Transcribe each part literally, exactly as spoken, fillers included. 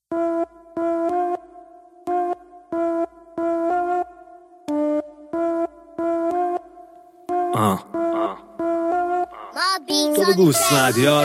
آه تو بگو اسمدیار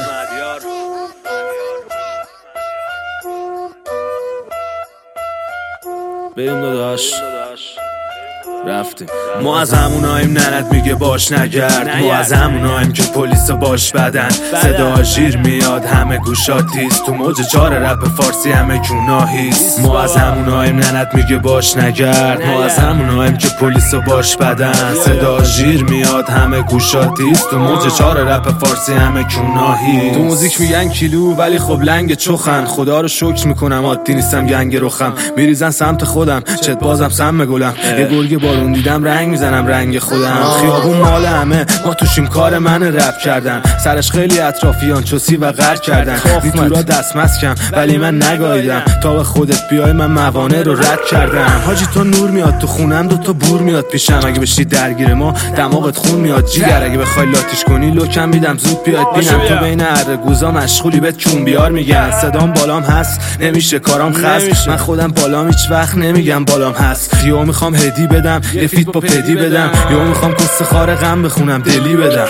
بریم داداش رفتیم. ما از هموناییم ننت میگه باش نگرد، ما از هموناییم که پلیس باش بدن. صدا ژیر میاد همه گوشات تیز، تو موج چار رپ فارسی همه گناهیست. ما از هموناییم ننت میگه باش نگرد، ما از هموناییم که پلیس باش بدن. صدا ژیر میاد همه گوشات تیز، تو موج چار رپ فارسی همه گناهیست. تو موزیک میگن کیلو ولی خب لنگ چخن، خدا رو شکر میکنم عادی نیستم گنگ رخم. میریزن سمت خودم چت بازم سم گلم، یه گرگ بارون دیدم رنگ میزنم رنگ خودم. خیابون مال همه ما توشیم، کار من رپ کردن. سرش خیلی اطرافیان چوسی و غر کردن. میتورا دست مسکم ولی من نگاهیدم، تا به خودت بیای من موانع رو رد کردم. حاجی تو نور میاد تو خونم، دو تا بور میاد پیشم. اگه بشی درگیر ما دماغت خون میاد جیگر، اگه بخوای لاتیش کنی لوکم میدم زود بیاد بینم. تو بین ارگوزا مشغولی بهت چون بیار میگن. صدام بالام هست نمیشه کارام خست، من خودم بالام هیچ وقت نمیگم بالام هست. یهو میخوام هدی بدم یه فیت با پدی بدم، یهو میخوام کس خار غم بخونم دلی بدم.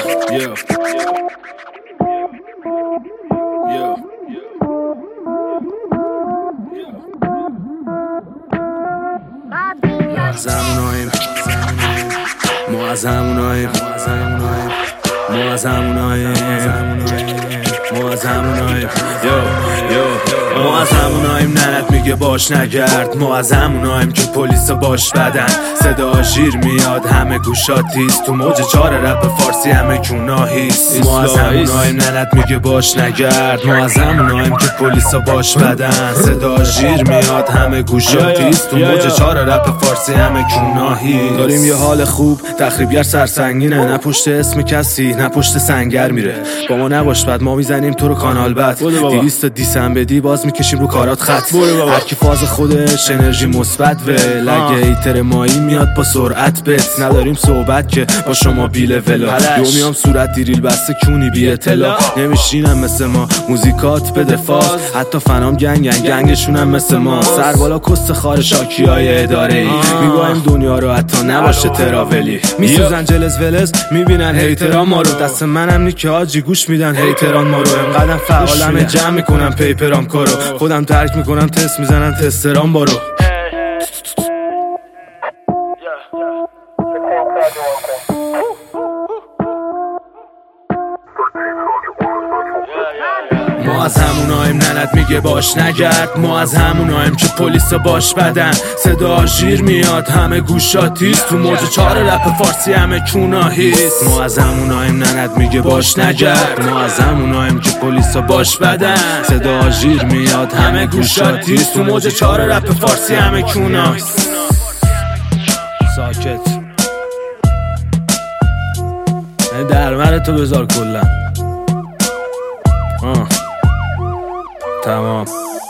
از هموناییم ما از هموناییم ما از هموناییم ما از هموناییم ما از هموناییم ننت میگه باش نگرد، ما از هموناییم که پلیس باش بدن. صدا ژیر میاد همه گوشات تیز، تو موج چار رپ فارسی همه گناهیست. ما از هموناییم ننت میگه باش نگرد، ما از هموناییم که پلیس باش بدن. صدا ژیر میاد همه گوشات تیز، تو موج چار رپ فارسی همه گناهیست. داریم یه حال خوب تخریبگر سرسنگینه، نه پشت اسم کسی نه پشت سنگر میره. با ما نباش بعد ما میزنیم تو رو کانال بد، دیویست دیسم بدی باز میکشیم رو کارات خط. هر کی فاز خودش انرژی مثبت و لگه ایتر مایی میاد با سرعت بت. نداریم صحبت که با شما بیل ولا، یو میام صورت دیریل بسته کونی بی اطلاع. نمیشینم مثل ما موزیکات به دفاع، حتی فنام گنگ گنگ گنگشونم مثل ما. سر بالا کست خار شاکی های اداره ای، میگویم دنیا رو حتی نباشه تراولی. میسوزن جلز ولز میبینن هیتران ما رو، دست منم نی که آجی گوش میدن هیتران ما رو. انقدرم فعالم جمع میکنم پیپرام کارو، خودم ترک میکنم تست میزنن تستران بارو. ما از هموناییم ننت میگه باش نگرد، ما از هموناییم که پلیس باش بدن. صدا ژیر میاد همه گوشات تیز، تو موج چار رپ فارسی همه گناهیست. ما از هموناییم ننت میگه باش نگرد، ما از هموناییم که پلیس باش بدن. صدا ژیر میاد همه گوشات تیز، تو موج چار رپ فارسی همه گناهیست. ساکت درمر تو بذار کلا. آه تمام.